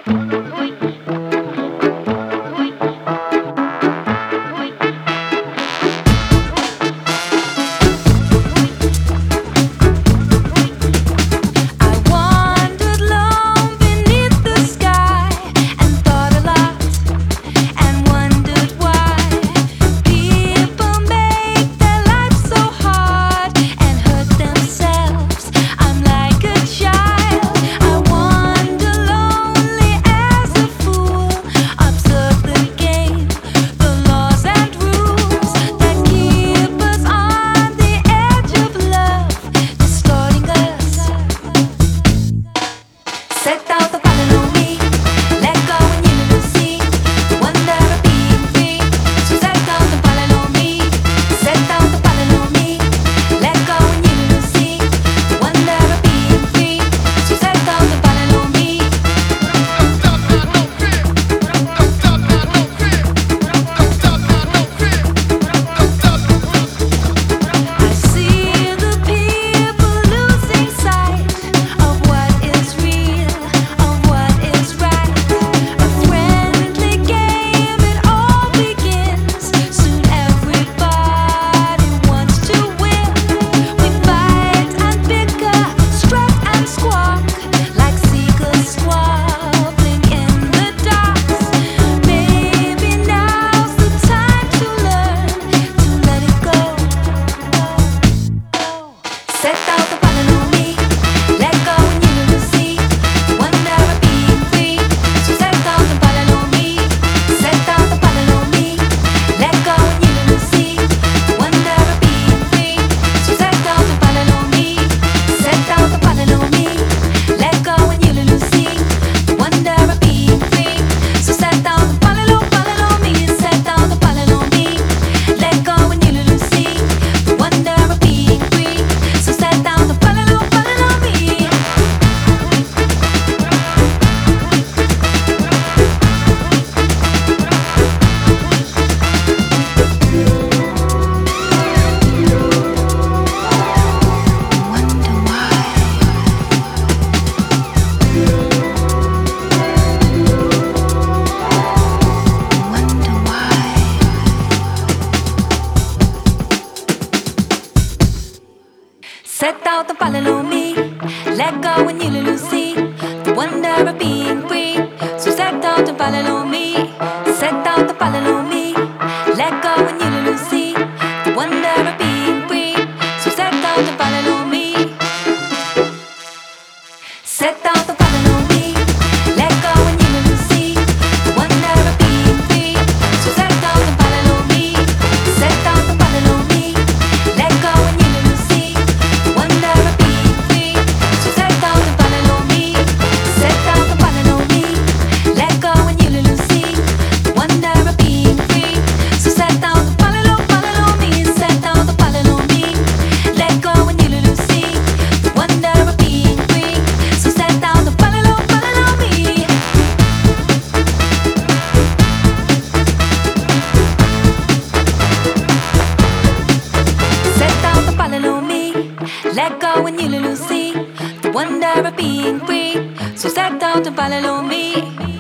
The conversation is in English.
Set out and follow me. Let go when you lose see the wonder of being free. So set out and follow me. Set out and follow me. Let go when you lose see the wonder of being free. So set out and follow me. Set out and follow me. Let go when you lose see the wonder of being free. So set out and follow me. Set out and follow me. Let go when you lose see the wonder of being free. So set out and follow me. Set out and follow me. Let go when you lose see the wonder of being free. So set out and follow me. Set out and follow me. Let go when you lose see the wonder of being free. So set out and follow me. Set out and follow me. Let go when you lose see the wonder of being free. So set out and follow me.